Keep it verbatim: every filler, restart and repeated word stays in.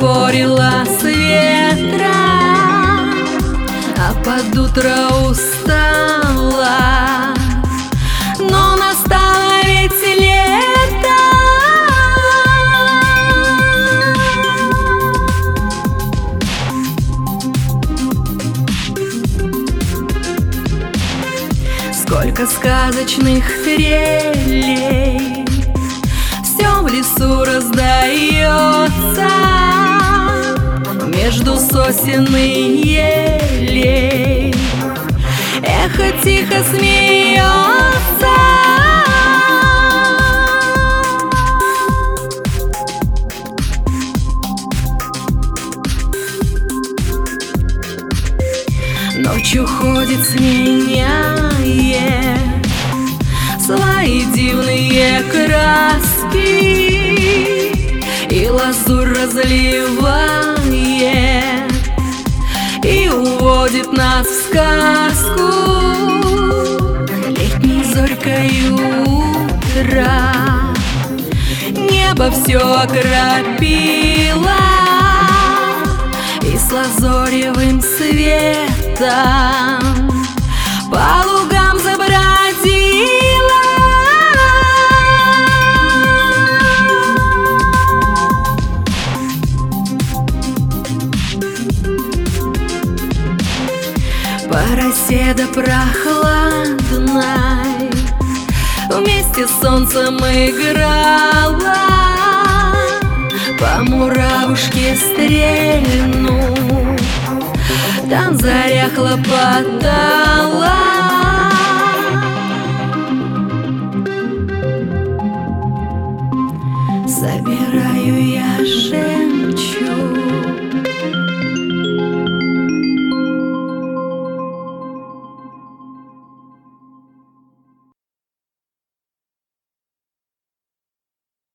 спорила с ветром, а под утро устала. Но настало ведь лето, сколько сказочных трелей все в лесу раздается, между сосен и елей эхо тихо смеется. Ночью ходит, сменяет свои дивные краски, и лазурь разливает, и уводит нас в сказку. Летней зорькой утра небо все окропило, и с лазоревым светом по лугам забродила. По росе да прохладной вместе с солнцем играла, по муравушке стрельну там заря хлопотала.